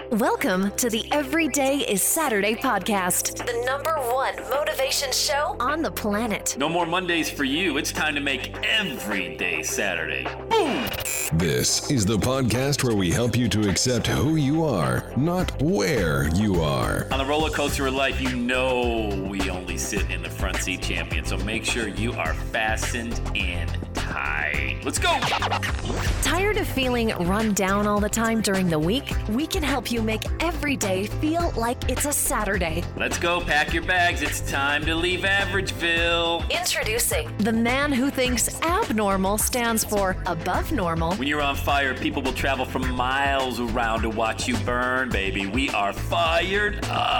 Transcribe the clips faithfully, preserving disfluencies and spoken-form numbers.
Welcome to the Everyday is Saturday podcast, the number one motivation show on the planet. No more Mondays for you. It's time to make every day Saturday. Boom! This is the podcast where we help you to accept who you are, not where you are. On the roller coaster of life, you know we only sit in the front seat, champion. So make sure you are fastened in tight. Let's go! Tired of feeling run down all the time during the week? We can help you make every day feel like it's a Saturday. Let's go. Pack your bags. It's time to leave Averageville. Introducing the man who thinks abnormal stands for above normal. When you're on fire, people will travel from miles around to watch you burn, baby. We are fired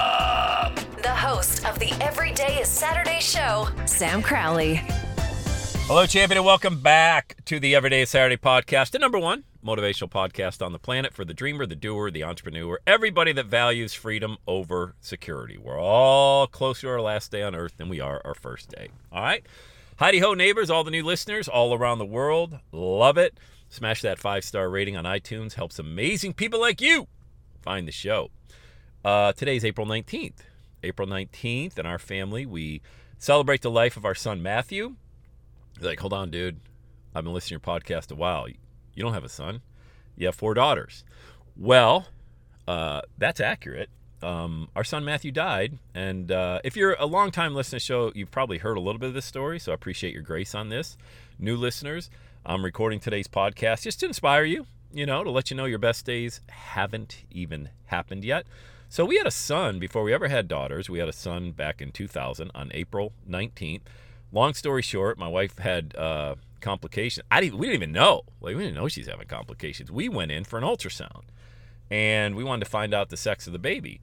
up. The host of the Everyday is Saturday show, Sam Crowley. Hello, champion, and welcome back to the Everyday is Saturday podcast, the number one motivational podcast on the planet for the dreamer, the doer, the entrepreneur, everybody that values freedom over security. We're all closer to our last day on earth than we are our first day. All right? Heidi-ho, neighbors, all the new listeners all around the world. Love it. Smash that five-star rating on iTunes. Helps amazing people like you find the show. Uh, today's April nineteenth. April nineteenth, in our family, we celebrate the life of our son, Matthew. You're like, hold on, dude. I've been listening to your podcast a while. You don't have a son. You have four daughters. Well, uh, that's accurate. Um, our son Matthew died, and uh, if you're a long-time listener to the show, you've probably heard a little bit of this story, so I appreciate your grace on this. New listeners, I'm recording today's podcast just to inspire you, you know, to let you know your best days haven't even happened yet. So we had a son before we ever had daughters. We had a son back in two thousand on April nineteenth. Long story short, my wife had uh, complications. I didn't, we didn't even know. Like, we didn't know she's having complications. We went in for an ultrasound, and we wanted to find out the sex of the baby.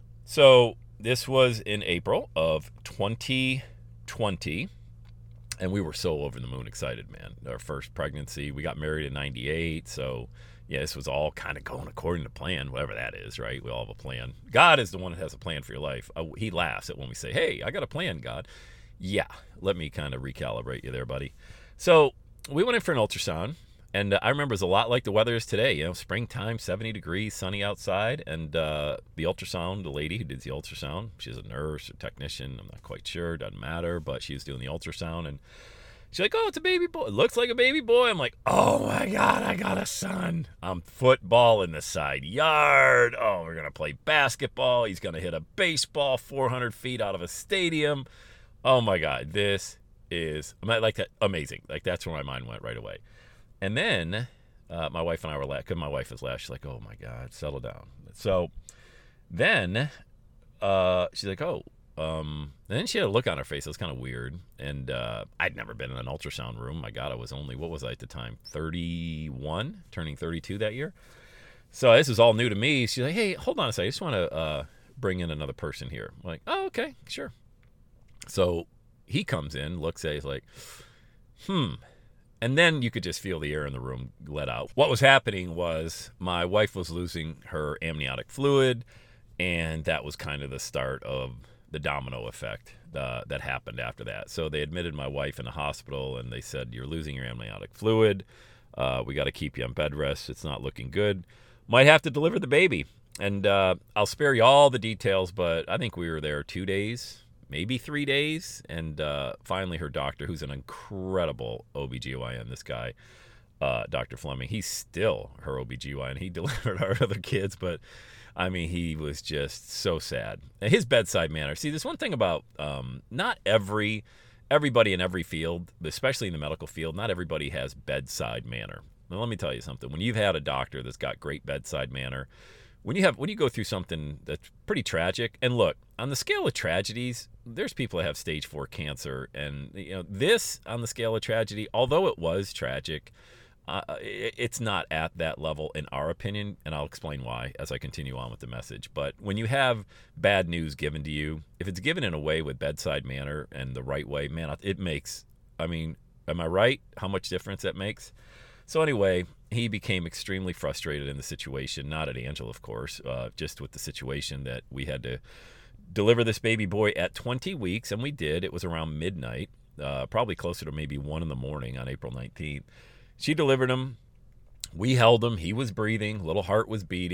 So this was in April of twenty twenty, and we were so over the moon excited, man. Our first pregnancy. We got married in ninety-eight, so yeah, this was all kind of going according to plan, whatever that is, right? We all have a plan. God is the one that has a plan for your life. Uh, he laughs at when we say, hey, I got a plan, God. Yeah, let me kind of recalibrate you there, buddy. So we went in for an ultrasound, and uh, I remember it was a lot like the weather is today. You know, springtime, seventy degrees, sunny outside, and uh, the ultrasound, the lady who did the ultrasound, she's a nurse or technician, I'm not quite sure, doesn't matter, but she was doing the ultrasound, and she's like, oh, it's a baby boy. It looks like a baby boy. I'm like, oh, my God, I got a son. I'm football in the side yard. Oh, we're going to play basketball. He's going to hit a baseball four hundred feet out of a stadium. Oh my God, this is like that amazing. Like, that's where my mind went right away. And then uh, my wife and I were laughing, because my wife was laughing. She's like, oh my God, settle down. So then uh, she's like, oh, um, and then she had a look on her face. It was kind of weird. And uh, I'd never been in an ultrasound room. My God, I was only, what was I at the time? thirty-one, turning thirty-two that year. So this is all new to me. She's like, hey, hold on a second. I just want to uh, bring in another person here. I'm like, oh, okay, sure. So he comes in, looks at it, he's like, hmm. And then you could just feel the air in the room let out. What was happening was my wife was losing her amniotic fluid, and that was kind of the start of the domino effect uh, that happened after that. So they admitted my wife in the hospital, and they said, you're losing your amniotic fluid. Uh, we got to keep you on bed rest. It's not looking good. Might have to deliver the baby. And uh, I'll spare you all the details, but I think we were there two days. Maybe three days, and uh, finally her doctor, who's an incredible O B G Y N, this guy, uh, Doctor Fleming, he's still her O B G Y N. He delivered our other kids, but, I mean, he was just so sad. And his bedside manner. See, there's one thing about um, not every, everybody in every field, especially in the medical field, not everybody has bedside manner. Now, let me tell you something. When you've had a doctor that's got great bedside manner, When you have when you go through something that's pretty tragic, and look, on the scale of tragedies, there's people that have stage four cancer, and you know this on the scale of tragedy, although it was tragic, uh, it, it's not at that level in our opinion, and I'll explain why as I continue on with the message. But when you have bad news given to you, if it's given in a way with bedside manner and the right way, man, it makes, I mean, am I right? How much difference that makes? So anyway, he became extremely frustrated in the situation, not at Angela, of course, uh, just with the situation that we had to deliver this baby boy at twenty weeks, and we did. It was around midnight, uh, probably closer to maybe one in the morning on April nineteenth. She delivered him. We held him. He was breathing. Little heart was beating.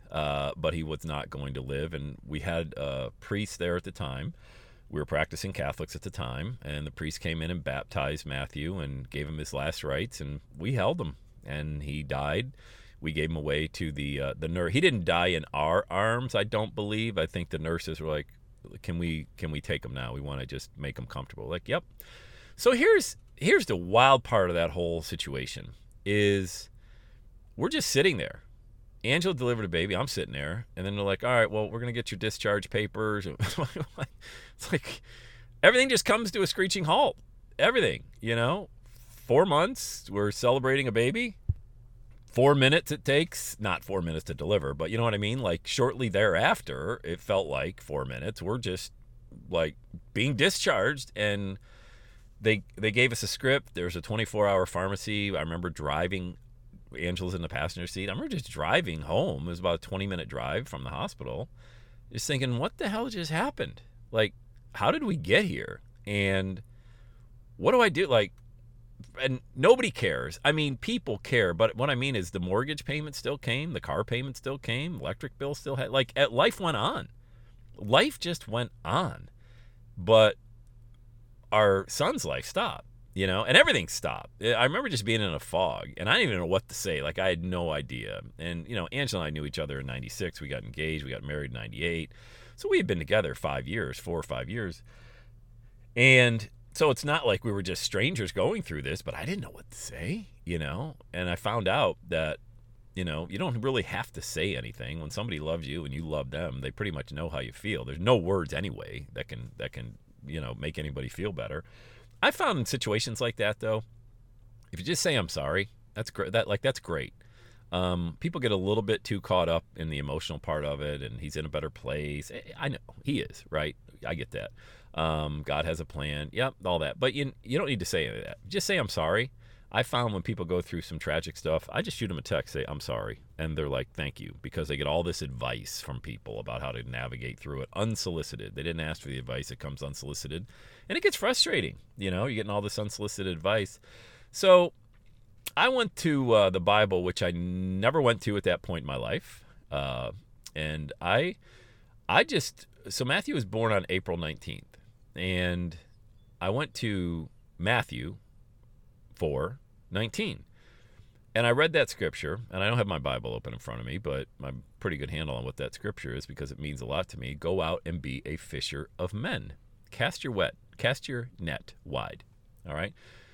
uh, but he was not going to live. And we had a priest there at the time. We were practicing Catholics at the time, and the priest came in and baptized Matthew and gave him his last rites, and we held him, and he died. We gave him away to the uh, the nurse. He didn't die in our arms, I don't believe. I think the nurses were like, "Can we can we take him now? We want to just make him comfortable." Like, yep. So here's here's the wild part of that whole situation is we're just sitting there. Angela delivered a baby. I'm sitting there. And then they're like, all right, well, we're going to get your discharge papers. It's like everything just comes to a screeching halt. Everything, you know, four months, we're celebrating a baby. Four minutes it takes, not four minutes to deliver, but you know what I mean? Like shortly thereafter, it felt like four minutes. We're just like being discharged, and they they gave us a script. There's a twenty-four hour pharmacy. I remember driving. Angela's in the passenger seat. I remember just driving home. It was about a twenty minute drive from the hospital. Just thinking, what the hell just happened? Like, how did we get here? And what do I do? Like, and nobody cares. I mean, people care, but what I mean is the mortgage payment still came. The car payment still came. Electric bill still had, like, life went on. Life just went on. But our son's life stopped. You know, and everything stopped. I remember just being in a fog, and I didn't even know what to say. Like, I had no idea. And, you know, Angela and I knew each other in ninety-six. We got engaged. We got married in ninety-eight. So we had been together five years, four or five years. And so it's not like we were just strangers going through this, but I didn't know what to say, you know. And I found out that, you know, you don't really have to say anything. When somebody loves you and you love them, they pretty much know how you feel. There's no words anyway that can, that can, you know, make anybody feel better. I found in situations like that, though, if you just say I'm sorry, that's great. That like that's great. Um, people get a little bit too caught up in the emotional part of it, and he's in a better place. I know he is, right? I get that. Um, God has a plan. Yep, all that. But you you don't need to say any of that. Just say I'm sorry. I found when people go through some tragic stuff, I just shoot them a text, say I'm sorry, and they're like, thank you, because they get all this advice from people about how to navigate through it unsolicited. They didn't ask for the advice. It comes unsolicited, and it gets frustrating. You know, you're getting all this unsolicited advice. So I went to uh, the Bible, which I never went to at that point in my life, uh, and I, I just, so Matthew was born on April nineteenth, and I went to Matthew four nineteen. And I read that scripture, and I don't have my Bible open in front of me, but I'm pretty good handle on what that scripture is because it means a lot to me. Go out and be a fisher of men. Cast your wet, cast your net wide. All right.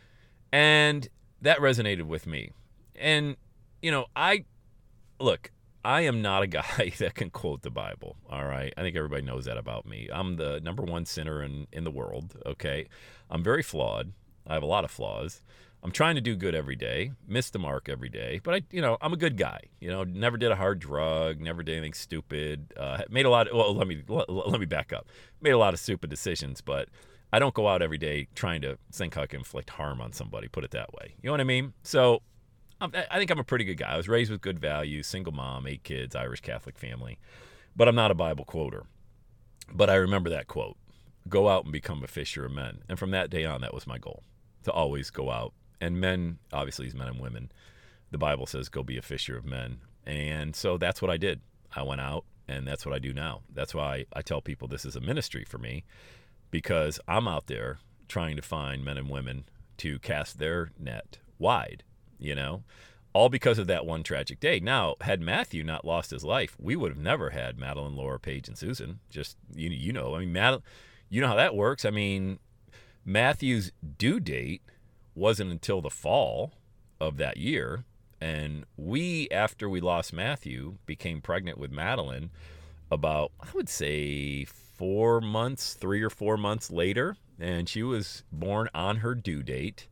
And that resonated with me. And, you know, I look, I am not a guy that can quote the Bible. All right. I think everybody knows that about me. I'm the number one sinner in, in the world. Okay. I'm very flawed. I have a lot of flaws. I'm trying to do good every day, miss the mark every day, but I, you know, I'm a good guy. You know, never did a hard drug, never did anything stupid. Uh, made a lot. Of, well, let me let, let me back up. Made a lot of stupid decisions, but I don't go out every day trying to think I can inflict harm on somebody. Put it that way. You know what I mean? So, I'm, I think I'm a pretty good guy. I was raised with good values, single mom, eight kids, Irish Catholic family, but I'm not a Bible quoter. But I remember that quote: "Go out and become a fisher of men." And from that day on, that was my goal, to always go out. And men, obviously, it's men and women. The Bible says, go be a fisher of men. And so that's what I did. I went out, and that's what I do now. That's why I tell people this is a ministry for me, because I'm out there trying to find men and women to cast their net wide, you know, all because of that one tragic day. Now, had Matthew not lost his life, we would have never had Madeline, Laura, Paige, and Susan. Just, you, you know, I mean, Mad- you know how that works. I mean, Matthew's due date wasn't until the fall of that year. And we, after we lost Matthew, became pregnant with Madeline about, I would say, four months, three or four months later. And she was born on her due date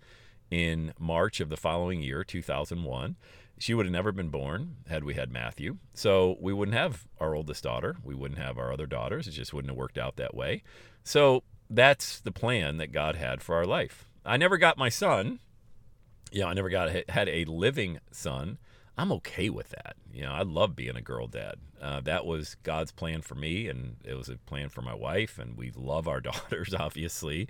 in March of the following year, two thousand one. She would have never been born had we had Matthew. So we wouldn't have our oldest daughter. We wouldn't have our other daughters. It just wouldn't have worked out that way. So that's the plan that God had for our life. I never got my son. You know, I never got a, had a living son. I'm okay with that. You know, I love being a girl dad. Uh, that was God's plan for me, and it was a plan for my wife, and we love our daughters, obviously.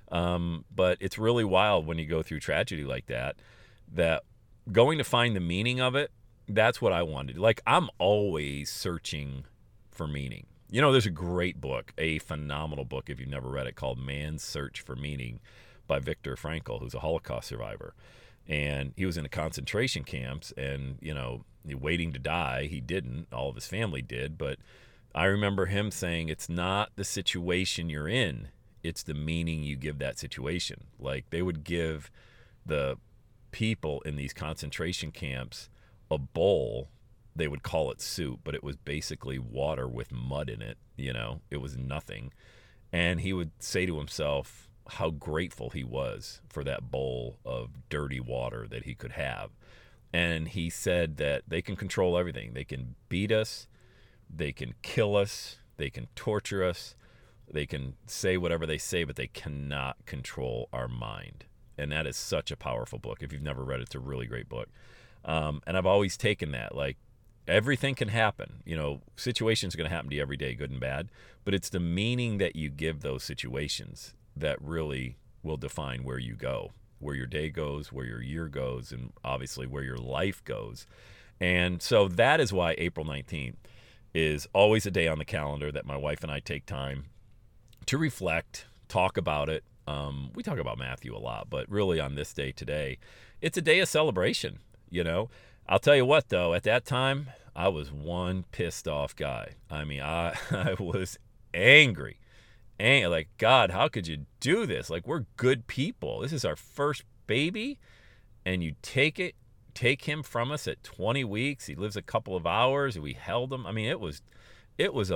Um, but it's really wild when you go through tragedy like that, that going to find the meaning of it, that's what I wanted. Like, I'm always searching for meaning. You know, there's a great book, a phenomenal book, if you've never read it, called Man's Search for Meaning by Viktor Frankl, who's a Holocaust survivor. And he was in the concentration camps and, you know, waiting to die. He didn't. All of his family did. But I remember him saying, it's not the situation you're in, it's the meaning you give that situation. Like, they would give the people in these concentration camps a bowl. They would call it soup, but it was basically water with mud in it. You know, it was nothing. And he would say to himself how grateful he was for that bowl of dirty water that he could have. And he said that they can control everything. They can beat us, they can kill us, they can torture us, they can say whatever they say, but they cannot control our mind. And that is such a powerful book. If you've never read it, it's a really great book. Um, and I've always taken that, like, everything can happen. You know, situations are going to happen to you every day, good and bad. But it's the meaning that you give those situations that really will define where you go, where your day goes, where your year goes, and obviously where your life goes. And so that is why April nineteenth is always a day on the calendar that my wife and I take time to reflect, talk about it. Um, we talk about Matthew a lot, but really on this day today, it's a day of celebration, you know. I'll tell you what, though, at that time, I was one pissed off guy. I mean, I, I was angry. Ang- like, God, how could you do this? Like, we're good people. This is our first baby, and you take it, take him from us at twenty weeks. He lives a couple of hours, and we held him. I mean, it was, it was a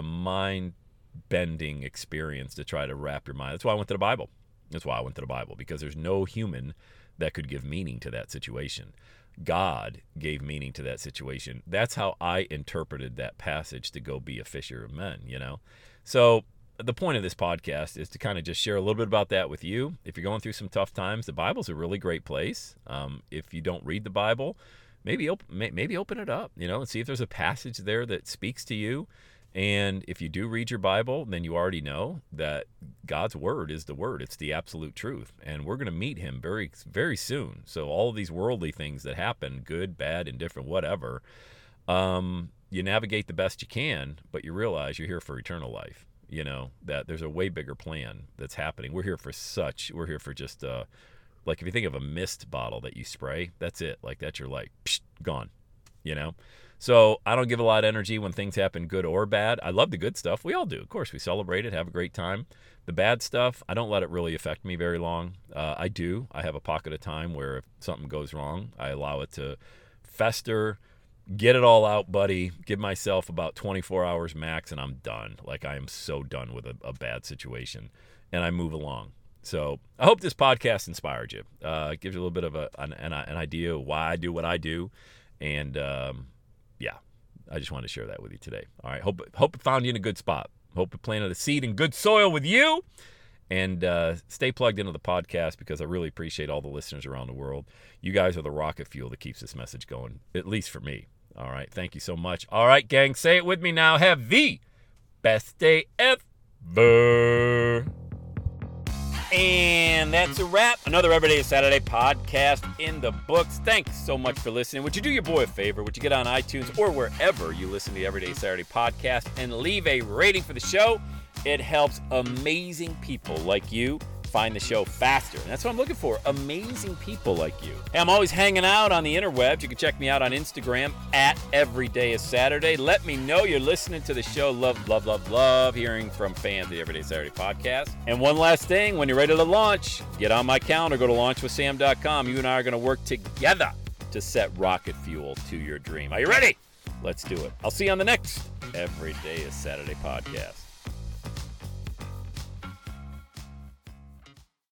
mind-bending experience to try to wrap your mind. That's why I went to the Bible. That's why I went to the Bible, because there's no human that could give meaning to that situation. God gave meaning to that situation. That's how I interpreted that passage, to go be a fisher of men, you know? So the point of this podcast is to kind of just share a little bit about that with you. If you're going through some tough times, the Bible's a really great place. Um, if you don't read the Bible, maybe open, maybe open it up, you know, and see if there's a passage there that speaks to you. And if you do read your Bible, then you already know that God's word is the word. It's the absolute truth. And we're going to meet him very, very soon. So all of these worldly things that happen, good, bad, indifferent, whatever, um, you navigate the best you can, but you realize you're here for eternal life. You know, that there's a way bigger plan that's happening. We're here for such, we're here for just, uh, like if you think of a mist bottle that you spray, that's it. Like that's your light, psh, gone, you know? So I don't give a lot of energy when things happen, good or bad. I love the good stuff. We all do. Of course, we celebrate it, have a great time. The bad stuff, I don't let it really affect me very long. Uh, I do. I have a pocket of time where if something goes wrong, I allow it to fester, get it all out, buddy. Give myself about twenty-four hours max, and I'm done. Like, I am so done with a, a bad situation, and I move along. So I hope this podcast inspired you. Uh, it gives you a little bit of a, an, an, an idea of why I do what I do, and um, yeah, I just wanted to share that with you today. All right, hope hope it found you in a good spot. Hope it planted a seed in good soil with you. And uh, stay plugged into the podcast, because I really appreciate all the listeners around the world. You guys are the rocket fuel that keeps this message going, at least for me. All right, thank you so much. All right, gang, say it with me now. Have the best day ever. And that's a wrap. Another Everyday is Saturday podcast in the books. Thanks so much for listening. Would you do your boy a favor? Would you get on iTunes or wherever you listen to the Everyday Saturday podcast and leave a rating for the show? It helps amazing people like you find the show faster. And that's what I'm looking for, amazing people like you. Hey, I'm always hanging out on the interwebs. You can check me out on Instagram at Everyday is Saturday. Let me know you're listening to the show. Love, love, love, love hearing from fans of the Everyday Saturday podcast. And one last thing, when you're ready to launch, get on my calendar, go to launch with sam dot com. You and I are going to work together to set rocket fuel to your dream. Are you ready? Let's do it. I'll see you on the next Everyday is Saturday podcast.